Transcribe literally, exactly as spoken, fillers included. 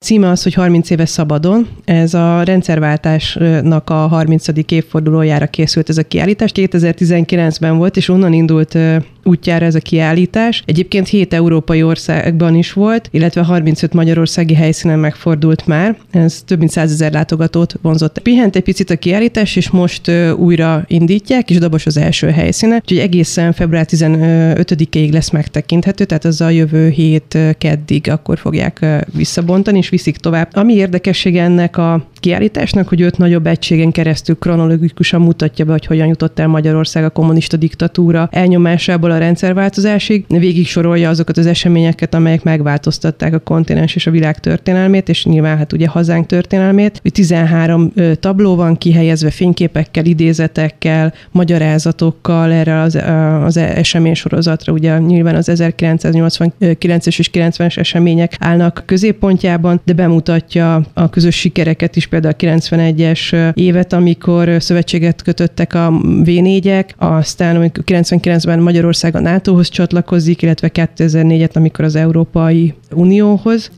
címe az, hogy harminc éve szabadon. Ez a rendszerváltásnak a harmincadik évfordulójára készült ez a kiállítás. kétezer-tizenkilencben volt, és onnan indult útjára ez a kiállítás. Egyébként hét európai országban is volt, illetve harmincöt magyarországi helyszínen megfordult már. Ez több mint százezer látogatót vonzott. Pihent egy picit a kiállítás, és most uh, újra indítják, és Dabos az első helyszíne. Úgyhogy egészen február tizenötödikéig lesz megtekinthető, tehát az a jövő hét uh, keddig akkor fogják uh, visszabontani, és viszik tovább. Ami érdekessége ennek a kiállításnak, hogy öt nagyobb egységen keresztül kronológikusan mutatja be, hogy hogyan jutott el Magyarország a kommunista diktatúra elnyomásából a rendszerváltozásig. Végig sorolja azokat az eseményeket, amelyek megváltoztatták a kontinens és a világ történelmét, és nyilván hát ugye hazánk történelmét. tizenhárom tabló van kihelyezve fényképekkel, idézetekkel, magyarázatokkal erre az, az eseménysorozatra. Ugye nyilván az ezerkilencszáznyolcvankilences és kilencvenes események állnak középpontjában, de bemutatja a közös sikereket is, például a kilencvenegyes évet, amikor szövetséget kötöttek a vé négyek, aztán amikor kilencvenkilencben Magyarország a nátóhoz csatlakozik, illetve kétezer-négyet, amikor az Európai Unióhoz.